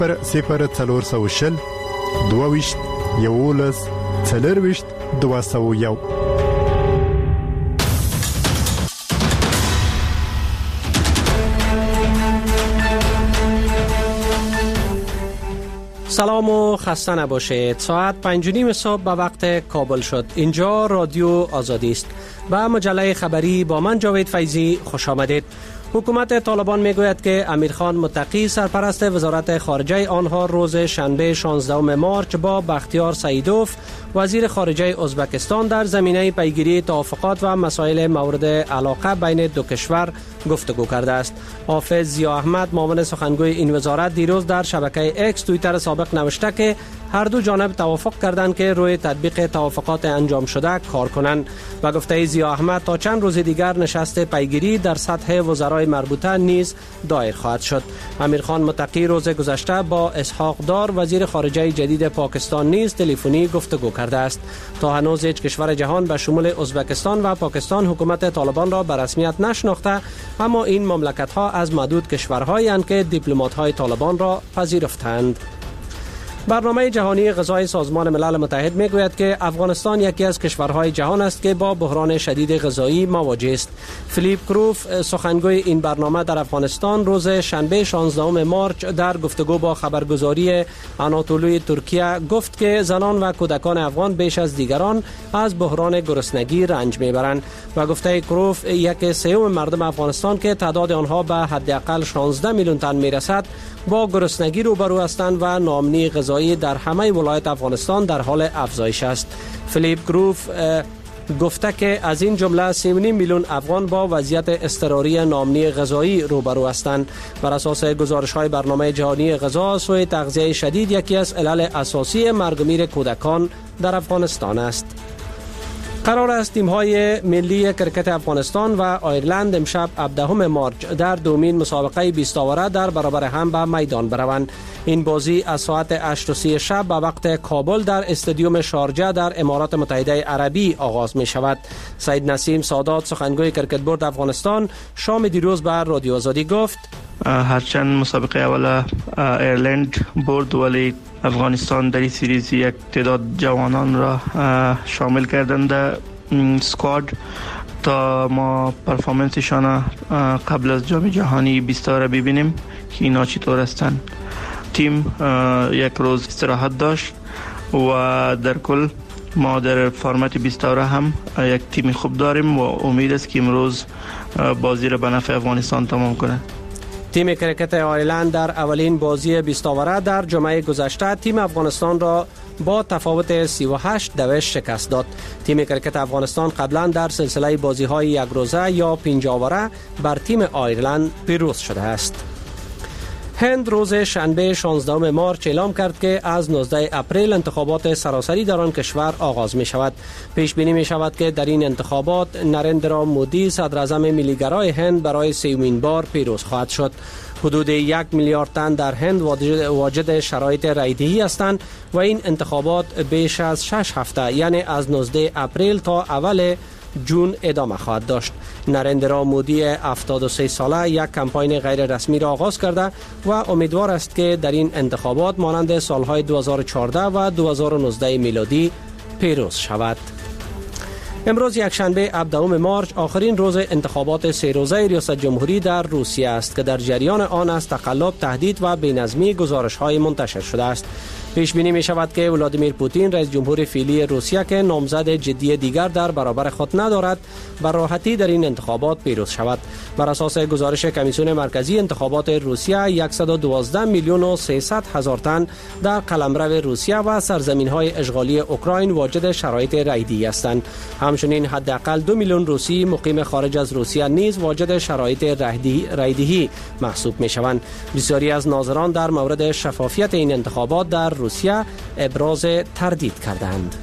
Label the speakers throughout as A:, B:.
A: 0400 22 11 40 201.
B: سلام و خسته نباشید. ساعت 5:30 صبح به وقت کابل شد. اینجا رادیو آزادی است. به مجله خبری با من جاوید فیضی خوش آمدید. حکومت طالبان میگوید که امیرخان متقی سرپرست وزارت خارجه آنها روز شنبه 16 مارچ با بختیار سعیدوف وزیر خارجه ازبکستان در زمینه پیگیری توافقات و مسائل مورد علاقه بین دو کشور گفتگو کرده است. حافظ ضیا احمد معاون سخنگوی این وزارت دیروز در شبکه اکس توییتر سابق نوشته که هر دو جانب توافق کردند که روی تطبیق توافقات انجام شده کار کنند و گفته ضیا احمد تا چند روز دیگر نشست پیگیری در سطح وزرای مربوطه نیز دایر خواهد شد. امیرخان متقی روز گذشته با اسحاق دار وزیر خارجه جدید پاکستان نیز تلفنی گفتگو کرده است. تا هنوز هیچ کشور جهان به شمول ازبکستان و پاکستان حکومت طالبان را به رسمیت نشناخته، اما این مملکت ها از معدود کشورهایی اند که دیپلمات های طالبان را پذیرفتند. برنامه جهانی غذای سازمان ملل متحد میگوید که افغانستان یکی از کشورهای جهان است که با بحران شدید غذایی مواجه است. فیلیپ کروف سخنگوی این برنامه در افغانستان روز شنبه 16 مارچ در گفتگو با خبرگزاری آناتولوی ترکیه گفت که زنان و کودکان افغان بیش از دیگران از بحران گرسنگی رنج میبرند و گفته کروف یک سوم مردم افغانستان که تعداد آنها به حداقل 16 میلیون تن میرسد با گرسنگی روبرو هستند و ناامنی غذایی در همه ولایت افغانستان در حال افزایش است. فیلیپ کروف گفته که از این جمله 3.5 میلیون افغان با وضعیت اضطراری ناامنی غذایی روبرو هستند. بر اساس گزارش‌های برنامه جهانی غذا، سوء تغذیه شدید یکی از علل اساسی مرگ و میر کودکان در افغانستان است. قرار است تیم‌های ملی کرکت افغانستان و آیرلند امشب 17 مارچ در دومین مسابقه 20 آوره در برابر هم به میدان بروند. این بازی از ساعت 8:30 شب به وقت کابل در استادیوم شارجه در امارات متحده عربی آغاز می شود. سید نسیم سادات سخنگوی کرکت بورد افغانستان شام دیروز به رادیو آزادی گفت
C: هرچند مسابقه اول ایرلند برد، ولی افغانستان در این سریز یک تعداد جوانان را شامل کردند در سکواد تا ما پرفورمنسشان قبل از جام جهانی 20 را ببینیم که اینا چطور هستند. تیم یک روز استراحت داشت و در کل ما در فرمت 20 هم یک تیم خوب داریم و امید است که امروز بازی را به نفع افغانستان تمام کنه.
B: تیم کرکت آیرلند در اولین بازی 20 آوره در جمعه گذشته تیم افغانستان را با تفاوت 38 شکست داد. تیم کرکت افغانستان قبلا در سلسله بازی‌های یک روزه یا 5 آوره بر تیم آیرلند پیروز شده است. هند روز شنبه 16 مارچ اعلام کرد که از 19 اپریل انتخابات سراسری در آن کشور آغاز می شود. پیش بینی می شود که در این انتخابات نریندرا مودی صدر اعظم ملیگرای هند برای سومین بار پیروز خواهد شد. حدود 1 میلیارد تن در هند واجد شرایط رایدهی هستند و این انتخابات بیش از 6 هفته یعنی از 19 اپریل تا اول جون ادامه خواهد داشت. نریندرا مودی 73 ساله یک کمپاین غیر رسمی را آغاز کرده و امیدوار است که در این انتخابات مانند سالهای 2014 و 2019 میلادی پیروز شود. امروز یکشنبه 17 مارچ آخرین روز انتخابات 3 روزه ریاست جمهوری در روسیه است که در جریان آن از تقلب، تهدید و بی‌نظمی گزارش‌های منتشر شده است. پیش بینی می شود که ولادیمیر پوتین رئیس جمهور فعلی روسیه که نامزد جدی دیگر در برابر خود ندارد بر راحتی در این انتخابات پیروز شود. بر اساس گزارش کمیسیون مرکزی انتخابات روسیه 112 میلیون و 300 هزار تن در قلمرو روسیه و سرزمین‌های اشغالی اوکراین واجد شرایط رایدی هستند. همچنین حداقل 2 میلیون روسی مقیم خارج از روسیه نیز واجد شرایط رایدهی محسوب می‌شوند. بسیاری از ناظران در مورد شفافیت این انتخابات در روسیه ابراز تردید کردند.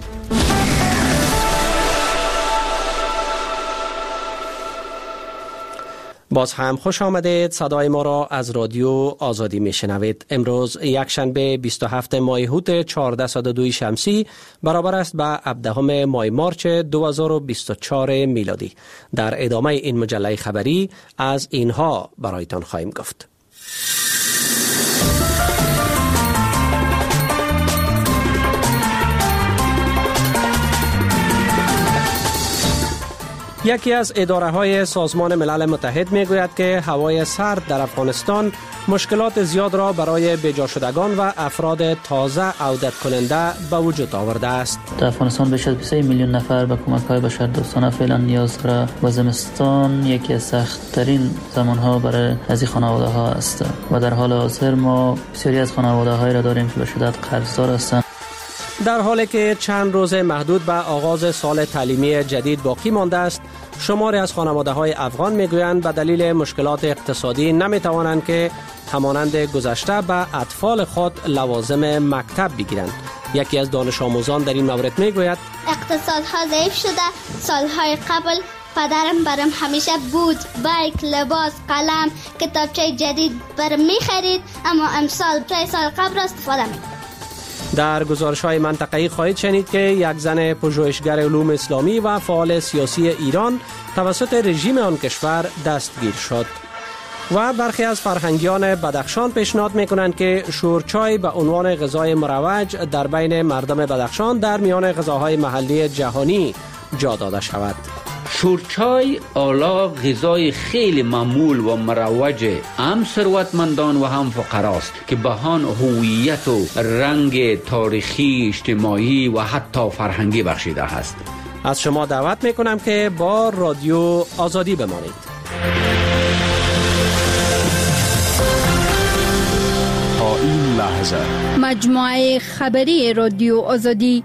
B: باز هم خوش آمدید. صدای ما را از رادیو آزادی میشنوید. امروز یکشنبه 27 ماه هوت 1402 شمسی برابر است با 17 ماه مارچ 2024 میلادی. در ادامه این مجله خبری از اینها برایتان خواهیم گفت. یکی از اداره‌های سازمان ملل متحد می‌گوید که هوای سرد در افغانستان مشکلات زیاد را برای بیجا شدگان و افراد تازه عودت کننده به وجود آورده است.
D: در افغانستان بیش از 23 میلیون نفر به کمک‌های بشردوستانه فعلا نیاز دارند و زمستان یکی از سخت‌ترین زمان‌ها برای از این خانواده‌ها است و در حال حاضر ما بسیاری از خانواده‌هایی را داریم که به شدت قرضدار هستند.
B: در حالی که چند روز محدود به آغاز سال تعلیمی جدید باقی مانده است، شماری از خانواده‌های افغان میگویند به دلیل مشکلات اقتصادی نمیتوانند که همانند گذشته به اطفال خود لوازم مکتب بگیرند. یکی از دانش آموزان در این مورد میگوید
E: اقتصادها ضعیف شده. سالهای قبل پدرم برام همیشه بود بایک، لباس، قلم، کتابچه جدید برام میخرید، اما امسال 3 سال قبل را استفاده میکنم.
B: در گزارش‌های منطقه‌ای خواهید شنید که یک زن پژوهشگر علوم اسلامی و فعال سیاسی ایران توسط رژیم آن کشور دستگیر شد. و برخی از فرهنگیان بدخشان پیشنهاد می‌کنند که شورچای به عنوان غذای مروج در بین مردم بدخشان در میان غذاهای محلی جهانی جا داده شود.
F: شورچای آلا غذای خیلی معمول و مروج هم ثروتمندان و هم فقراست که به آن هویت و رنگ تاریخی، اجتماعی و حتی فرهنگی بخشیده است.
B: از شما دعوت میکنم که با رادیو آزادی بمانید.
G: تا این لحظه
H: مجموعه خبری رادیو آزادی.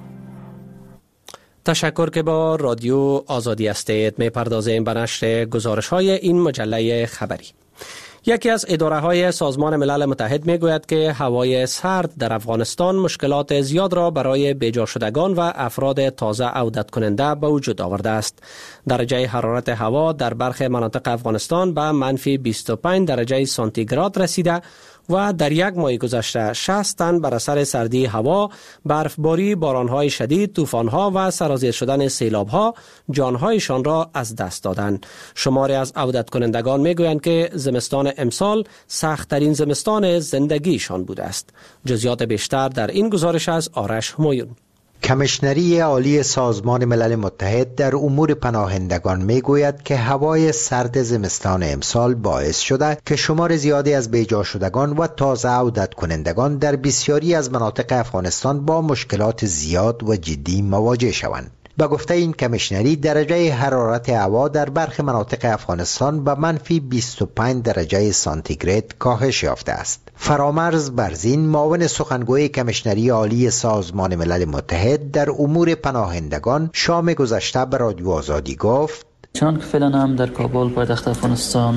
B: تشکر که با رادیو آزادی هستید. می‌پردازیم به نشر گزارش‌های این مجله خبری. یکی از اداره‌های سازمان ملل متحد می‌گوید که هوای سرد در افغانستان مشکلات زیاد را برای بیجا شدگان و افراد تازه عودت کننده به وجود آورده است. درجه حرارت هوا در برخی مناطق افغانستان به منفی 25 درجه سانتیگراد رسیده و در یک ماه گذشته 60 تن بر اثر سردی هوا، برفباری، بارانهای شدید، طوفانها و سرازیر شدن سیلابها جانهایشان را از دست دادند. شماری از عودت کنندگان میگویند که زمستان امسال سخت‌ترین زمستان زندگیشان بوده است. جزئیات بیشتر در این گزارش از آرش همایون.
I: کمیشنری عالی سازمان ملل متحد در امور پناهندگان میگوید که هوای سرد زمستان امسال باعث شده که شمار زیادی از بیجا شدگان و تازه عودت کنندگان در بسیاری از مناطق افغانستان با مشکلات زیاد و جدی مواجه شوند. به گفته این کمیشنری درجه حرارت هوا در برخی مناطق افغانستان به منفی 25 درجه سانتیگراد کاهش یافته است. فرامرز برزین معاون سخنگوی کمیشنری عالی سازمان ملل متحد در امور پناهندگان شام گذشته به رادیو آزادی گفت
D: چون که فعلا هم در کابل پایتخت افغانستان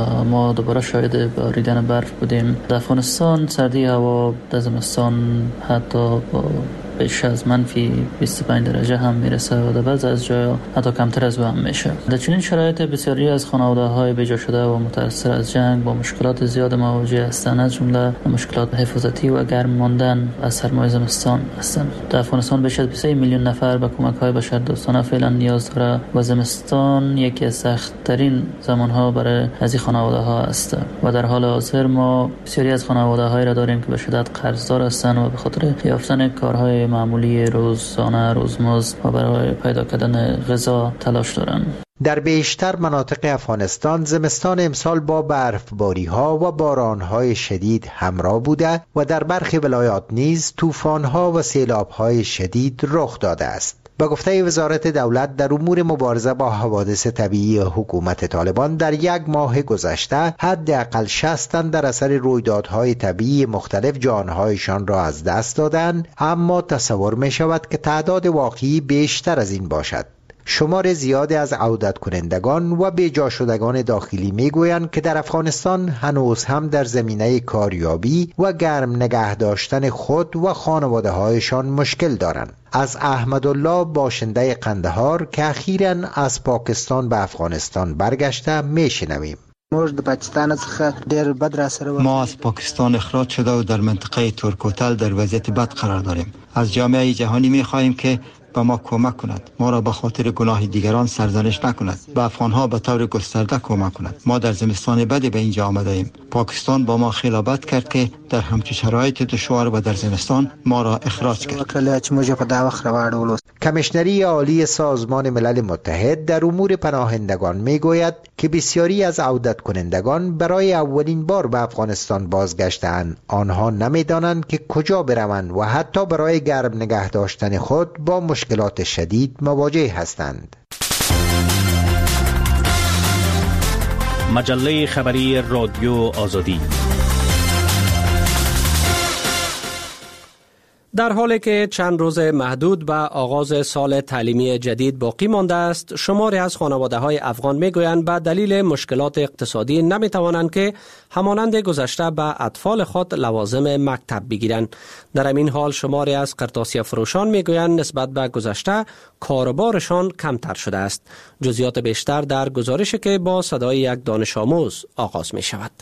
D: ما دوباره شاهد باریدن برف بودیم. در افغانستان سردی هوا در زمستان حتی با بیش از منفی 25 درجه هم میرسه و در بعضی از جاها حتی کمتر از او هم میشه. در چنین شرایط بسیاری از خانواده‌های بیجا شده و متأثر از جنگ با مشکلات زیاد مواجه هستند، از جمله مشکلات حفاظتی و گرم ماندن از سرمای زمستان هستند. در افغانستان بیش از 23 میلیون نفر به کمک‌های بشردوستانه فعلا نیاز دارند و زمستان یکی از سخت‌ترین زمان‌ها برای از این خانواده‌ها است و در حال حاضر ما بسیاری از خانواده‌هایی را داریم که به شدت قرضدار هستند و به خاطر یافتن کارهای معمولی روزانه، روزمزد و برای پیدا کردن غذا تلاش دارند.
I: در بیشتر مناطق افغانستان زمستان امسال با برفباری‌ها و باران‌های شدید همراه بوده و در برخی ولایات نیز طوفان‌ها و سیلاب‌های شدید رخ داده است. به گفته وزارت دولت در امور مبارزه با حوادث طبیعی حکومت طالبان در یک ماه گذشته حداقل 60 تن در اثر رویدادهای طبیعی مختلف جانهایشان را از دست دادند، اما تصور می شود که تعداد واقعی بیشتر از این باشد. شمار زیادی از عودت کنندگان و بیجا شدگان داخلی میگویند که در افغانستان هنوز هم در زمینه کاریابی و گرم نگه داشتن خود و خانواده هایشان مشکل دارند. از احمدالله باشنده قندهار که اخیراً از پاکستان به افغانستان برگشته میشنویم.
J: ما از پاکستان اخراج شده و در منطقه ترکوتل در وضعیت بد قرار داریم. از جامعه جهانی می خواهیم که به ما کمک کند، ما را به خاطر گناه دیگران سرزنش نکند، به افغانها به طور گسترده کمک کند. ما در زمستان بدی به اینجا آمده ایم. پاکستان با ما خیلی بد کرد که در همچین شرایط دشوار و در زمستان ما را اخراج کرد.
I: کمیشنری عالی سازمان ملل متحد در امور پناهندگان میگوید که بسیاری از عودت کنندگان برای اولین بار به افغانستان بازگشتند. آنها نمیدانند که کجا بروند و حتی برای گرم نگه داشتن خود با مشکلات شدید مواجه هستند.
G: مجله خبری رادیو آزادی.
B: در حالی که چند روز محدود به آغاز سال تعلیمی جدید باقی مانده است، شماری از خانواده‌های افغان می‌گویند به دلیل مشکلات اقتصادی نمی‌توانند که همانند گذشته به اطفال خود لوازم مکتب بگیرند. در همین حال شماری از قرطاسیه فروشان می‌گویند نسبت به گذشته کاروبارشان کمتر شده است. جزئیات بیشتر در گزارشی که با صدای یک دانش آموز آغاز می‌شود.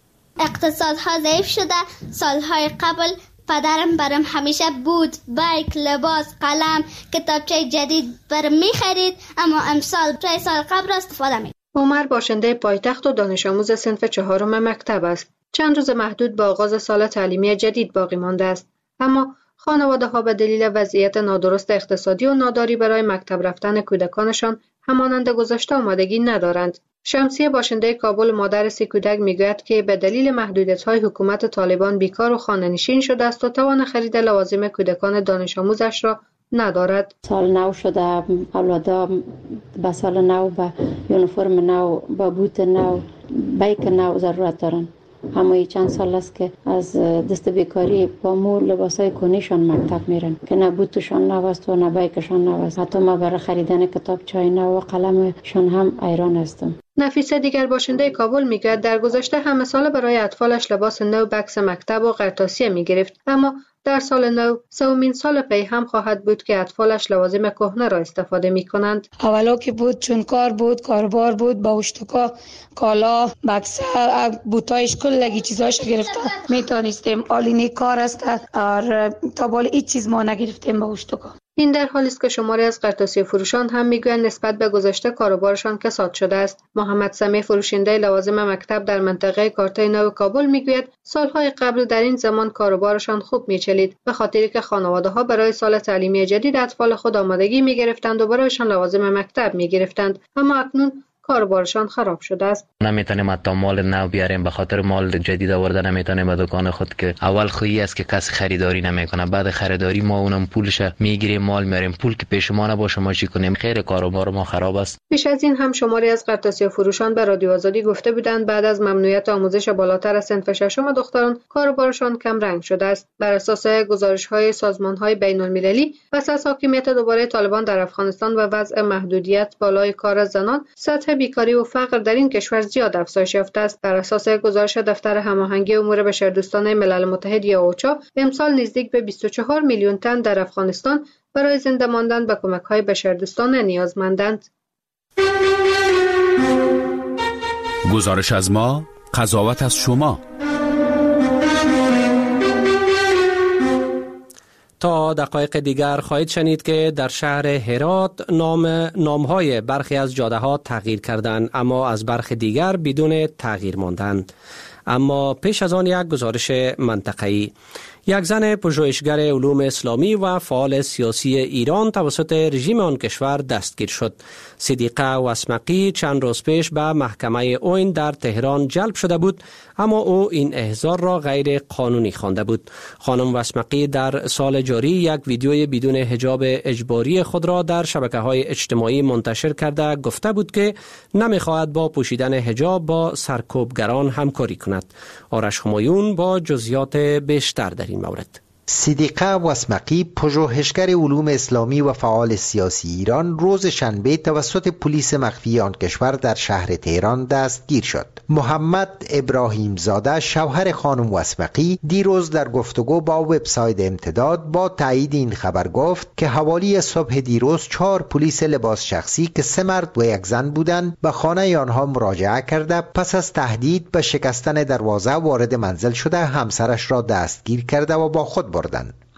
E: اقتصادها ضعیف شده. سالهای قبل پدرم برام همیشه بود بایک، لباس، قلم، کتابچه جدید برام می‌خرید، اما امسال 3 سال قبل استفاده می‌کنم.
K: عمر باشنده پایتخت و دانش آموز صنف 4 مکتب است. چند روز محدود به آغاز سال تعلیمی جدید باقی مانده است، اما خانواده‌ها به دلیل وضعیت نادرست اقتصادی و ناداری برای مکتب رفتن کودکانشان همانند گذشته آمادگی ندارند. شمسیه باشنده کابل مادر 3 کودک میگوید که به دلیل محدودیت‌های حکومت طالبان بیکار و خانه‌نشین شده است و توان خرید لوازم کودکان دانش آموزش را ندارد.
L: سال نو شده، اولادا به سال نو به یونیفرم نو، به بوت نو، بایک نو ضرورت دارند. همه چند سال است که از دست بیکاری با مو لباسای کنیشان مکتب میرن که نه بوتشان نو است و نه بایکشان نو است. حتی ما برای خریدن کتابچه‌های نو و قلمشان هم حیران هستم.
K: نفیسه دیگر باشنده کابل میگوید در گذشته همه سال برای اطفالش لباس نو، بکس مکتب و قرطاسیه میگرفت، اما در سال نو 3مین سال پی هم خواهد بود که اطفالش لوازم کهنه را استفاده می کنند.
M: اولا که بود چون کار بود، کاربار بود، با اشتکا کالا، بکس، بوتایش کلگی چیزایش گرفته میتونستیم. آلینی کار است اور تا بالا هیچ چیز ما نگرفتیم با اشتکا.
K: این در حالی است که شماری از قرطاسیه فروشان هم میگویند نسبت به گذشته کاروبارشان کساد شده است. محمد سمیع فروشنده لوازم مکتب در منطقه کارته نو کابل میگوید سالهای قبل در این زمان کاروبارشان خوب میچلید، به خاطری که خانواده‌ها برای سال تعلیمی جدید اطفال خود آمادگی میگرفتند و برایشان لوازم مکتب میگرفتند، اما اکنون کاروبارشان خراب شده است.
N: نمیتونیم حتی مال نو بیاریم، به خاطر مال جدید آورده نمیتونیم به دکان خود که اول خویی است که کسی خریداری نمیکنه، بعد خریداری ما اونم پولش میگیریم مال میاریم، پول که پیش ما نباشه ما چی کنیم؟ خیر کاروبار ما خراب است.
K: پیش از این هم شماری از قرطاسیه فروشان به رادیو آزادی گفته بودند بعد از ممنوعیت آموزش بالاتر از صنف 6 دختران کاروبارشان کم رنگ شده است. بر اساس گزارش‌های سازمان‌های بین‌المللی پس از حاکمیت دوباره طالبان در افغانستان و وضع محدودیت بالای کار زنان، سطح بیکاری و فقر در این کشور زیاد افزایش یافته است. بر اساس گزارش دفتر هماهنگی امور بشردوستانه ملل متحد یا اوچا، امسال نزدیک به 24 میلیون تن در افغانستان برای زنده ماندن به کمک‌های بشردوستانه نیازمندند.
G: گزارش از ما، قضاوت از شما.
B: تا دقایق دیگر خواهید شنید که در شهر هرات نامهای برخی از جاده‌ها تغییر کردند، اما از برخی دیگر بدون تغییر ماندند. اما پیش از آن یک گزارش منطقه‌ای. یک زن پژوهشگر علوم اسلامی و فعال سیاسی ایران توسط رژیم آن کشور دستگیر شد. صدیقه وسمقی چند روز پیش به محکمه اوین در تهران جلب شده بود، اما او این احضار را غیر قانونی خوانده بود. خانم وسمقی در سال جاری یک ویدیوی بدون حجاب اجباری خود را در شبکه‌های اجتماعی منتشر کرده گفته بود که نمی‌خواهد با پوشیدن حجاب با سرکوبگران همکاری کند. آرش همایون با جزئیات بیشتر در این مورد.
I: صدیقه وسمقی پژوهشگر علوم اسلامی و فعال سیاسی ایران روز شنبه توسط پلیس مخفی آن کشور در شهر تهران دستگیر شد. محمد ابراهیم زاده شوهر خانم وسمقی دیروز در گفتگو با وبسایت امتداد با تایید این خبر گفت که حوالی صبح دیروز 4 پلیس لباس شخصی که 3 مرد و 1 زن بودند به خانه آنها مراجعه کرده پس از تهدید به شکستن دروازه وارد منزل شده همسرش را دستگیر کرده و با خود بردند.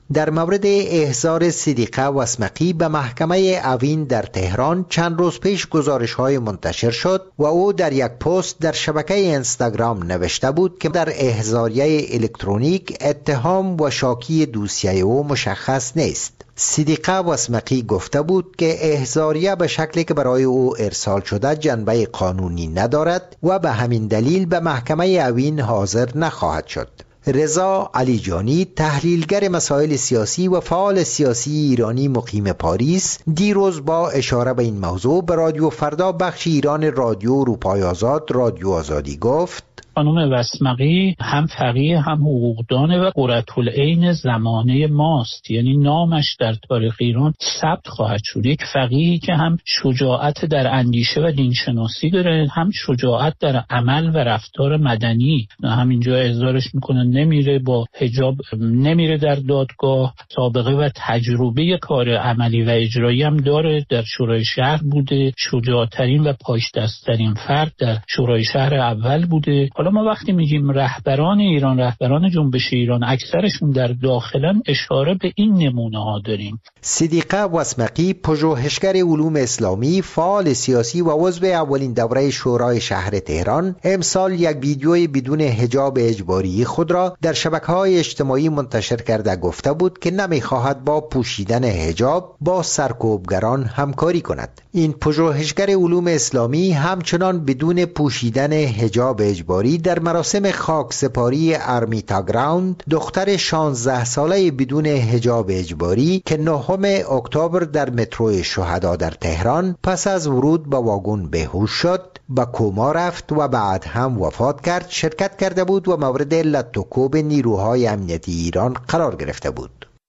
I: در مورد احضار صدیقه وسمقی به محکمه اوین در تهران چند روز پیش گزارش‌های منتشر شد و او در یک پست در شبکه اینستاگرام نوشته بود که در احضاریه الکترونیک اتهام و شاکی دوسیه او مشخص نیست. صدیقه وسمقی گفته بود که احضاریه به شکلی که برای او ارسال شده جنبه قانونی ندارد و به همین دلیل به محکمه اوین حاضر نخواهد شد. رضا علیجانی، تحلیلگر مسائل سیاسی و فعال سیاسی ایرانی مقیم پاریس، دیروز با اشاره به این موضوع به رادیو فردا بخش ایران رادیو اروپای آزاد رادیو آزادی گفت:
O: خانم وسمقی هم فقیه هم حقوقدان و قرةالعین زمانه ماست، یعنی نامش در تاریخ ایران ثبت خواهد شد. یک فقیهی که هم شجاعت در اندیشه و دینشناسی داره، هم شجاعت در عمل و رفتار مدنی. همینجا احضارش میکنه، نمیره با حجاب، نمیره در دادگاه، سابقه و تجربه کار عملی و اجرایی هم داره. در شورای شهر بوده، شجاعترین و پاش دستترین فرد در شورای شهر اول بوده. حالا ما وقتی میگیم رهبران ایران، رهبران جنبش ایران، اکثرشون در داخلن، اشاره به این نمونه ها داریم.
I: صدیقه وسمقی، پژوهشگر علوم اسلامی، فعال سیاسی و عضو اولین دوره شورای شهر تهران، امسال یک ویدیوی بدون حجاب اجباری خود را در شبکه‌های اجتماعی منتشر کرده گفته بود که نمیخواهد با پوشیدن حجاب با سرکوبگران همکاری کند. این پژوهشگر علوم اسلامی همچنان بدون پوشیدن حجاب اجباری در مراسم خاکسپاری ارمیتا گراوند دختر 16 ساله بدون حجاب اجباری که 9 اکتبر در مترو شهدا در تهران پس از ورود به واگن بیهوش شد، به کما رفت و بعد هم وفات کرد، شرکت کرده بود و مورد لط و کوب نیروهای امنیتی ایران قرار گرفته بود.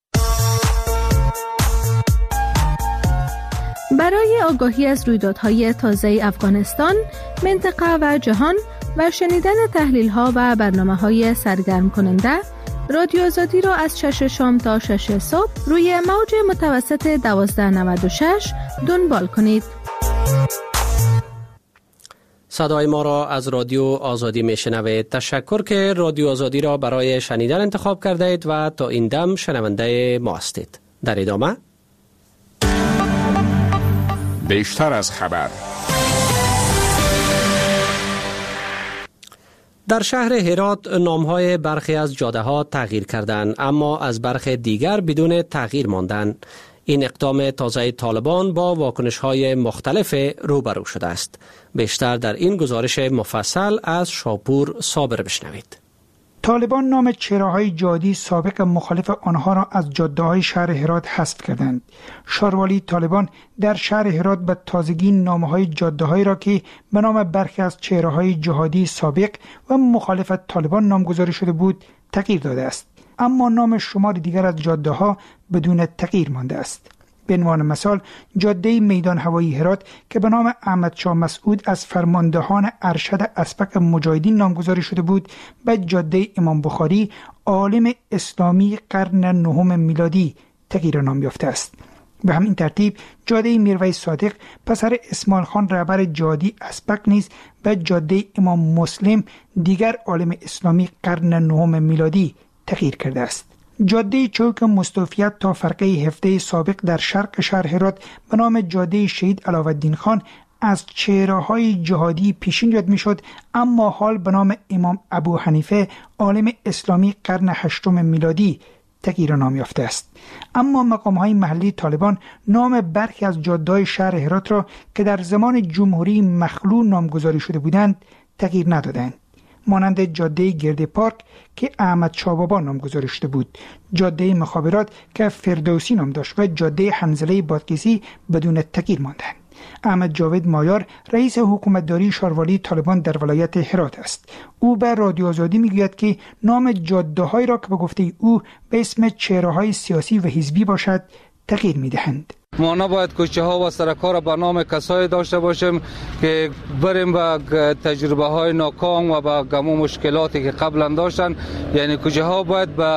P: برای آگاهی از رویدادهای تازه افغانستان، منطقه و جهان و شنیدن تحلیل‌ها و برنامه‌های سرگرم کننده، رادیو آزادی را از 6 شام تا 6 صبح روی موج متوسط 1296 دنبال کنید.
B: صدای ما را از رادیو آزادی میشنوید. تشکر که رادیو آزادی را برای شنیدن انتخاب کرده اید و تا این دم شنونده ما هستید. در ادامه
G: بیشتر از خبر.
B: در شهر هرات نام‌های برخی از جاده‌ها تغییر کردند، اما از برخی دیگر بدون تغییر ماندند. این اقدام تازه طالبان با واکنش‌های مختلف روبرو شده است. بیشتر در این گزارش مفصل از شاپور صابر بشنوید.
Q: طالبان نام چهره‌های جادی سابق مخالف آنها را از جاده‌های شهر هرات حذف کردند. شاروالی طالبان در شهر هرات به تازگی نامه‌های جاده‌هایی را که به نام برخی از چهره‌های جهادی سابق و مخالف طالبان نامگذاری شده بود تغییر داده است، اما نام شمار دیگر از جاده‌ها بدون تغییر مانده است. به عنوان مثال جاده میدان هوایی هرات که به نام احمدشاه مسعود از فرماندهان ارشد اسبق مجاهدین نامگذاری شده بود به جاده امام بخاری عالم اسلامی قرن 9 میلادی تغییر نام یافته است. به همین ترتیب جاده میرویس صادق پسر اسماعیل خان رهبر جادی اسبق نیز به جاده امام مسلم دیگر عالم اسلامی قرن 9 میلادی تغییر کرده است. جاده چوک مستوفیت تا فرقه هفته سابق در شرق شهر هرات به نام جاده شهید علاءالدین خان از چهره‌های جهادی پیشین یاد میشد، اما حال به نام امام ابو حنیفه عالم اسلامی قرن 8 میلادی تغییر نام یافته است. اما مقام‌های محلی طالبان نام برخی از جاده‌های شهر هرات را که در زمان جمهوری مخلوع نامگذاری شده بودند تغییر ندادند، مانند جاده گرد پارک که احمد شاه بابا نامگذاری شده بود، جاده مخابرات که فردوسی نام داشت و جاده حنظله بادغیسی بدون تغییر ماندند. احمد جاوید مایار رئیس حکومتداری شاروالی طالبان در ولایت هرات است. او به رادیو آزادی میگوید که نام جاده‌هایی را که به گفته او به اسم چهره‌های سیاسی و حزبی باشد تغییر میدهند.
R: ما نباید کوچه ها و سرک‌ها را به نام کسایی داشته باشیم که بریم به تجربه های ناکام و به گم و مشکلاتی که قبلا داشتن. یعنی کوچه ها باید به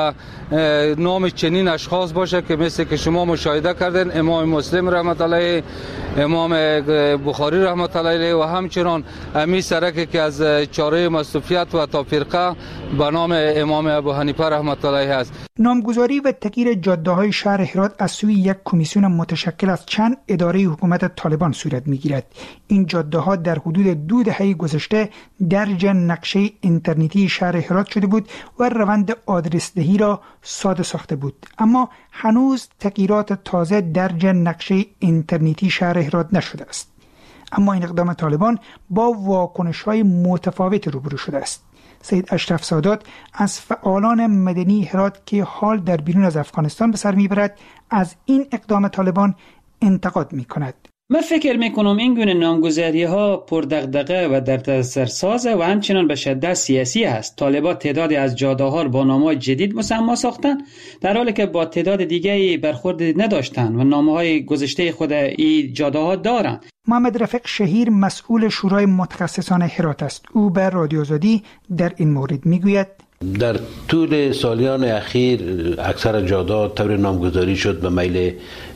R: نام چنین اشخاص باشه که مثل که شما مشاهده کردین امام مسلم رحمت الله علیه، امام بخاری رحمت الله علیه و همچنان امی سرکی که از چاره مصوفیت و تا فرقه به نام امام ابو حنیفه رحمت الله علیه است.
Q: نامگذاری و تغییر جاده‌های شهر هرات از سوی یک کمیسیون متشکل از چند اداره حکومت طالبان صورت می‌گیرد. این جاده‌ها در حدود 2 دهه گذشته درج نقشه اینترنتی شهر هرات شده بود و روند آدرس دهی را ساده ساخته بود، اما هنوز تغییرات تازه درج نقشه اینترنتی شهر هرات نشده است. اما این اقدام طالبان با واکنش‌های متفاوت روبرو شده است. سید اشرف سادات از فعالان مدنی هرات که حال در بیرون از افغانستان به سر میبرد از این اقدام طالبان انتقاد میکند.
S: من فکر میکنم این گونه نامگذاری ها پردغدغه و در تاثیرساز و همچنان به شدت سیاسی است. طالبان تعدادی از جاده ها با نام‌های جدید مسما ساختند در حالی که با تعداد دیگری برخورد نداشتند و نام‌های گذشته خود این جاده ها دارند.
Q: محمد رفیق شهیر مسئول شورای متخصصان هرات است. او به رادیو آزادی در این مورد میگوید
T: در طول سالیان اخیر اکثر جاده‌ها طور نامگذاری شد به میل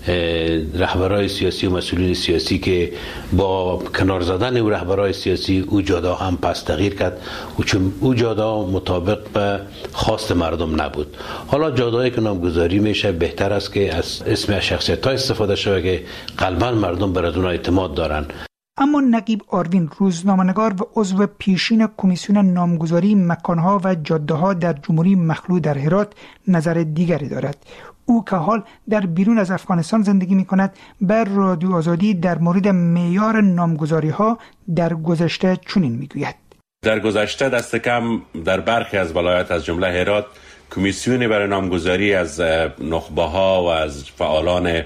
T: رهبرای سیاسی و مسئولین سیاسی که با کنار زدن او رهبرای سیاسی او جاده هم پس تغییر کرد و چون او جاده مطابق به خواست مردم نبود. حالا جاده‌ای که نامگذاری میشه بهتر است که از اسم شخصیت‌ها استفاده شود که غالبا مردم بر اونها اعتماد دارن.
Q: اما نقیب آروین روزنامه‌نگار و عضو پیشین کمیسیون نامگذاری مکانها و جاده‌ها در جمهوری مخلوع در هرات نظر دیگری دارد. او که حال در بیرون از افغانستان زندگی می‌کند بر رادیو آزادی در مورد معیار نامگذاری‌ها در گذشته چنین می‌گوید:
U: در گذشته دست کم در برخی از ولایات از جمله هرات کمیسیونی برای نامگذاری از نخبه‌ها و از فعالان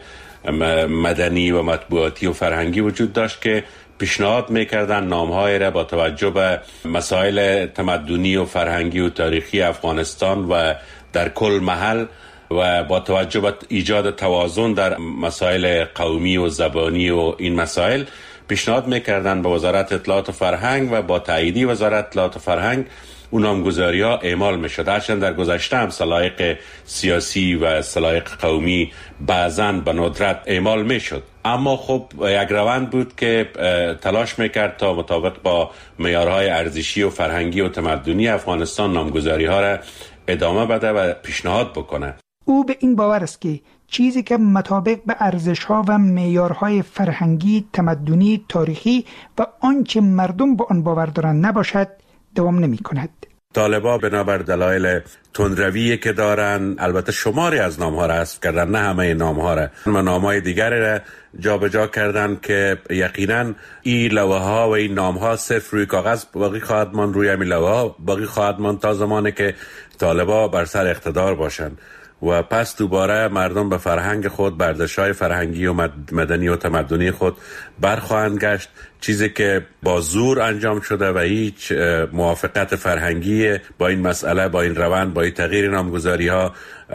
U: مدنی و مطبوعاتی و فرهنگی وجود داشت که پیشنهاد میکردن نامهای را با توجه به مسائل تمدنی و فرهنگی و تاریخی افغانستان و در کل محل و با توجه به ایجاد توازن در مسائل قومی و زبانی و این مسائل پیشنهاد میکردن به وزارت اطلاعات و فرهنگ و با تاییدی وزارت اطلاعات و فرهنگ اون نامگذاری ها اعمال می شد. هرچند در گذشته هم سلایق سیاسی و سلایق قومی بعضاً به ندرت اعمال می شد، اما خب یک روند بود که تلاش می کرد تا مطابق با معیارهای ارزشی و فرهنگی و تمدنی افغانستان نامگذاری ها را ادامه بده و پیشنهاد بکنه.
Q: او به این باور است که چیزی که مطابق به ارزش‌ها و معیارهای فرهنگی، تمدنی، تاریخی و آنچه مردم با آن باور دارند نباشد دوام نمی کند.
U: طالبان بنابر دلایل تندرویی که دارن البته شماری از نام‌ها را حذف کردن، نه همه نام‌ها را، و نام‌های دیگری را جابجا کردن که یقینا این لوحه‌ها و این نام‌ها صرف روی کاغذ باقی خواهد ماند، روی همین لوحه‌ها باقی خواهد ماند تا زمانی که طالبان بر سر اقتدار باشند و پس دوباره مردم به فرهنگ خود، برداشت‌های فرهنگی و مدنی و تمدنی خود برخواهند گشت، چیزی که با زور انجام شده و هیچ موافقت فرهنگی با این مسئله، با این روند، با این تغییر نامگذاری‌ها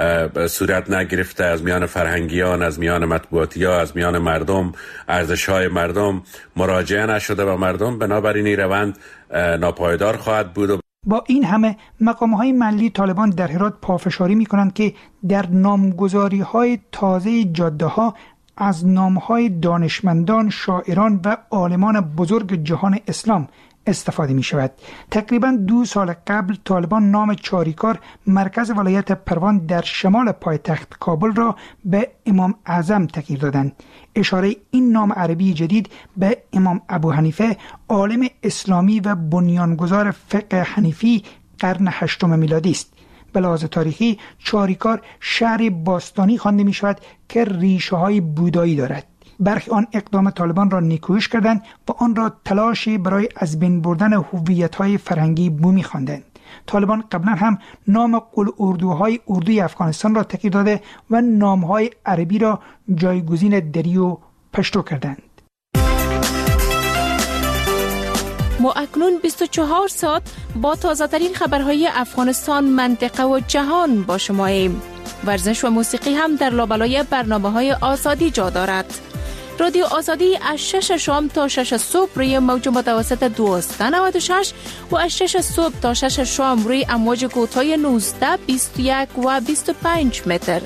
U: صورت نگرفته از میان فرهنگیان، از میان مطبوعاتی‌ها، از میان مردم، ارزش‌های مردم مراجعه نشده به مردم. بنابراین این روند ناپایدار خواهد بود.
Q: با این همه مقام‌های محلی طالبان در هرات پافشاری می‌کنند که در نامگذاری‌های تازه جاده‌ها از نام‌های دانشمندان، شاعران و عالمان بزرگ جهان اسلام استفاده می شود. تقریباً 2 سال قبل طالبان نام چاریکار، مرکز ولایت پروان در شمال پایتخت کابل را به امام اعظم تغییر دادند. اشاره این نام عربی جدید به امام ابو حنیفه، عالم اسلامی و بنیانگذار فقه حنیفی قرن 8 میلادی است. به لحاظ تاریخی چاریکار شهر باستانی خوانده می شود که ریشه های بودایی دارد. برخی آن اقدام طالبان را نیکویش کردند و آن را تلاشی برای از بین بردن هویت‌های فرهنگی بومی خواندند. طالبان قبلا هم نام قل اردوهای اردوی افغانستان را تغییر داده و نام‌های عربی را جایگزین دری و پشتو کردند.
V: ما اکنون 24 ساعت با تازه‌ترین خبرهای افغانستان، منطقه و جهان با شماییم. ورزش و موسیقی هم در لابلای برنامه‌های آزادی جا دارد. رادیو آزادی از 6 شام تا 6 صبح روی موج متوسط 1296 و از 6 صبح تا 6 شام روی امواج کوتاه 19، 21 و 25 متر.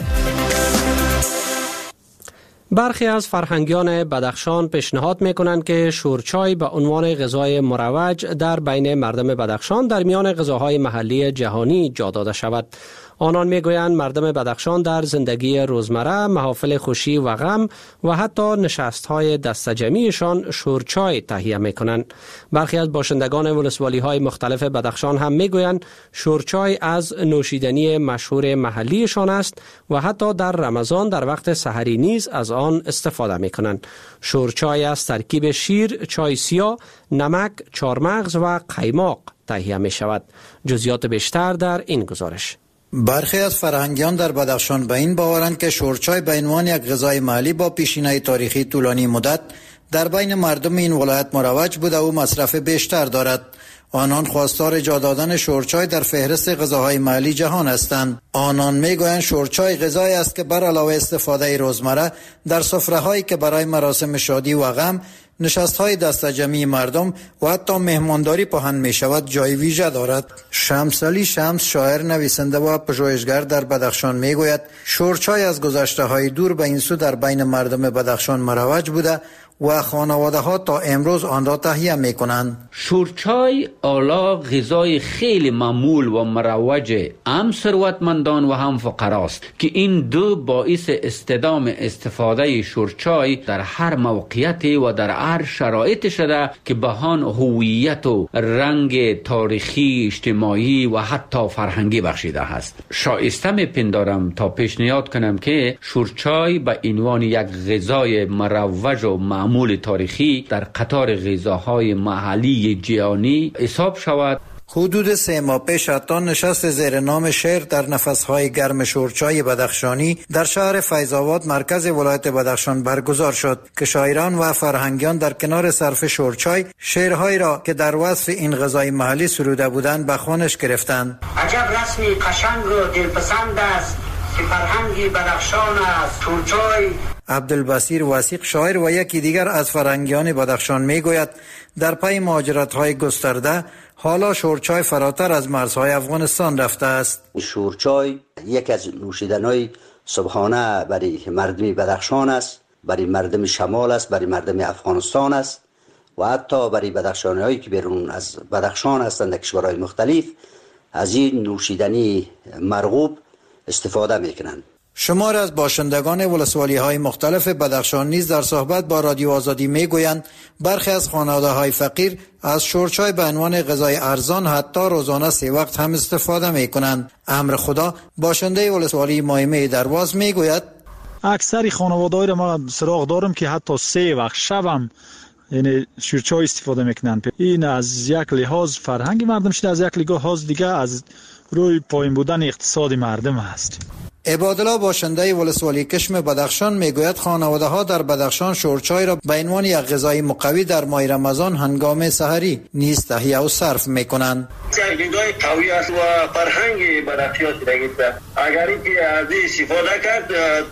B: برخی از فرهنگیان بدخشان پیشنهاد میکنند که شورچای به عنوان غذای مروج در بین مردم بدخشان در میان غذاهای محلی جهانی جا داده شود. آنان میگویند مردم بدخشان در زندگی روزمره، محافل خوشی و غم و حتی نشست‌های دسته‌جمعیشان شورچای تهیه میکنند. برخی از باشندگان ولسوالی‌های مختلف بدخشان هم میگویند شورچای از نوشیدنی مشهور محلیشان است و حتی در رمضان در وقت سحری نیز از آن استفاده میکنند. شورچای از ترکیب شیر، چای سیاه، نمک، چارمغز و قیماق تهیه می شود. جزئیات بیشتر در این گزارش.
A: برخی از فرهنگیان در بدخشان به این باورند که شورچای به عنوان یک غذای محلی با پیشینه تاریخی طولانی مدت در بین مردم این ولایت مروج بوده و مصرف بیشتر دارد. آنان خواستار جا دادن شورچای در فهرست غذاهای محلی جهان هستند. آنان میگویند شورچای غذایی است که بر علاوه استفاده روزمره در سفره‌هایی که برای مراسم شادی و غم، نشست‌های دسته‌جمعی مردم و حتی مهمانداری پهن می شود جای ویژه دارد. شمس علی شمس، شاعر، نویسنده و پژوهشگر در بدخشان میگوید شورچای از گذشته‌های دور به این سو در بین مردم بدخشان مروج بوده و خانواده ها تا امروز آن را تهیه می کنند.
F: شورچای اعلی غذای خیلی معمول و مروج هم ثروتمندان و هم فقراست که این دو باعث استدام استفاده شورچای در هر موقعیت و در هر شرایط شده که بهان هویت و رنگ تاریخی، اجتماعی و حتی فرهنگی بخشیده است. شایسته میپندارم تا پیشنهاد کنم که شورچای به عنوان یک غذای مروج و معمول تاریخی در قطار غذاهای محلی جهانی حساب شود.
A: حدود 3 ماه پیش حتی نشست زیر نام شعر در نفسهای گرم شورچای بدخشانی در شهر فیض‌آباد مرکز ولایت بدخشان برگزار شد که شاعران و فرهنگیان در کنار صرف شورچای شعرهایی را که در وصف این غذای محلی سروده بودند به خوانش گرفتند.
C: عجب رسمی قشنگ و دلپسند است که فرهنگی بدخشان است شورچای.
A: عبدالبصیر وثیق، شاعر و یکی دیگر از فرهنگیان بدخشان میگوید در پی مهاجرت‌های گسترده حالا شورچای فراتر از مرزهای افغانستان رفته است.
W: شورچای یک از نوشیدن‌های صبحانه برای مردم بدخشان است، برای مردم شمال است، برای مردم افغانستان است و حتی برای بدخشانی‌هایی که بیرون از بدخشان هستند در کشورهای مختلف از این نوشیدنی مرغوب استفاده میکنند.
A: شمار از باشندگان ولسوالی‌های مختلف بدخشان نیز در صحبت با رادیو آزادی میگویند برخی از خانواده‌های فقیر از شورچای به عنوان غذای ارزان حتی روزانه 3 وقت هم استفاده میکنند. امر خدا، باشنده ولسوالی مایمه درواز میگوید
X: اکثر خانواده‌ها را ما سراغ دارم که حتی 3 وقت شبم یعنی شورچای استفاده میکنن. این از یک لحاظ فرهنگ مردم شده، از یک لحاظ دیگه از روی پایین بودن اقتصاد مردم است.
A: عبادالله، باشنده ولسوالی کشم بدخشان میگوید خانواده ها در بدخشان شورچای را به عنوان یک غذای مقوی در ماه رمضان هنگام سحری نیز تهیه و صرف میکنند.
C: غذای قوی است و فرهنگ بدخشان شده. اگر اینکه از استفاده کرد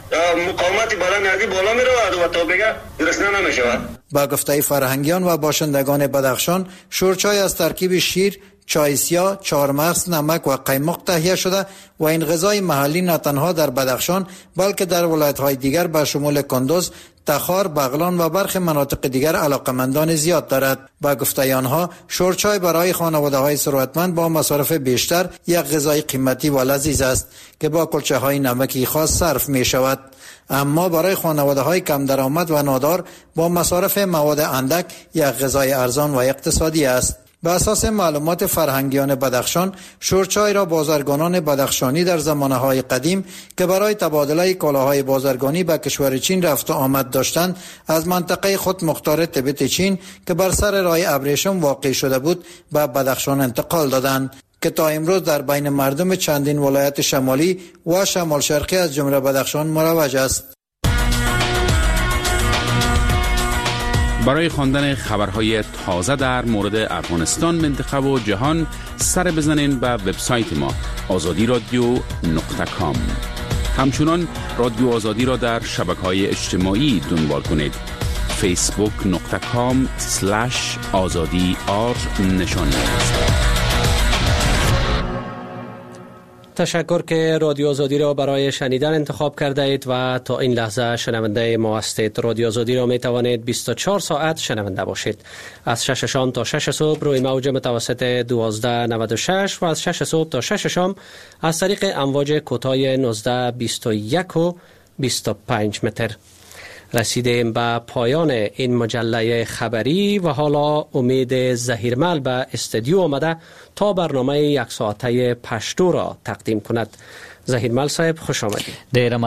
C: مقاومت بدن از بالا میرود و تا بگه گرسنه نمیشود.
A: با گفته فرهنگیان و باشندگان بدخشان شورچای از ترکیب شیر، چای سیاه، چارمغز، نمک و قیماق تهیه شده و این غذای محلی نه تنها در بدخشان بلکه در ولایت‌های دیگر به شمول کندوز، تخار، بغلان و برخی مناطق دیگر علاقمندان زیاد دارد. با گفته آنها شورچای برای خانواده‌های ثروتمند با مصارف بیشتر یک غذای قیمتی و لذیذ است که با کلچه‌های نمکی خاص صرف می شود. اما برای خانواده‌های کم درآمد و نادار با مصارف مواد اندک یک غذای ارزان و اقتصادی است. به اساس معلومات فرهنگیان بدخشان، شورچای را بازرگانان بدخشانی در زمانه‌های قدیم که برای تبادله کالاهای بازرگانی به کشور چین رفت و آمد داشتند، از منطقه خود مختار تبت چین که بر سر راه ابریشم واقع شده بود به بدخشان انتقال دادند که تا امروز در بین مردم چندین ولایت شمالی و شمال شرقی از جمله بدخشان مروج است.
G: برای خواندن خبرهای تازه در مورد افغانستان، منطقه و جهان سر بزنین به وبسایت ما azadiradio.com. همچنان رادیو آزادی را در شبکه‌های اجتماعی دنبال کنید. facebook.com/azadi نشانی است.
B: تشکر که رادیو آزادی را برای شنیدن انتخاب کرده اید و تا این لحظه شنونده ما هستید. رادیو آزادی را می توانید 24 ساعت شنونده باشید. از 6 شام تا 6 صبح روی موج متوسط 1296 و از 6 صبح تا 6 شام از طریق امواج کوتاه 19، 21 و 25 متر. رسیدیم به پایان این مجله خبری و حالا امید زهیرمل به استودیو آمده تا برنامه یک ساعته پشتو را تقدیم کند. زهیرمل صاحب خوش آمدید.